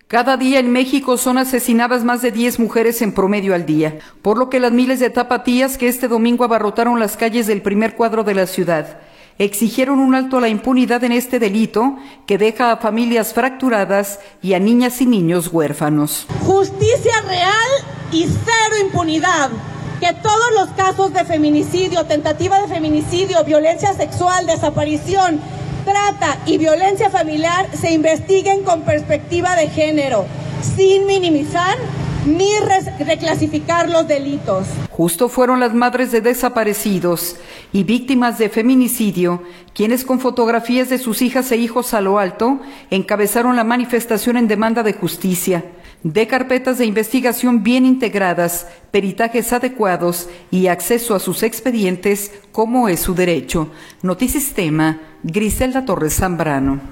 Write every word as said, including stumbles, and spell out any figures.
Cada día en México son asesinadas más de diez mujeres en promedio al día, por lo que las miles de tapatías que este domingo abarrotaron las calles del primer cuadro de la ciudad exigieron un alto a la impunidad en este delito que deja a familias fracturadas y a niñas y niños huérfanos. Justicia real y cero impunidad. Que todos los casos de feminicidio, tentativa de feminicidio, violencia sexual, desaparición, trata y violencia familiar se investiguen con perspectiva de género, sin minimizar ni reclasificar los delitos. Justo fueron las madres de desaparecidos y víctimas de feminicidio quienes con fotografías de sus hijas e hijos a lo alto encabezaron la manifestación en demanda de justicia, de carpetas de investigación bien integradas, peritajes adecuados y acceso a sus expedientes como es su derecho. Notisistema, Griselda Torres Zambrano.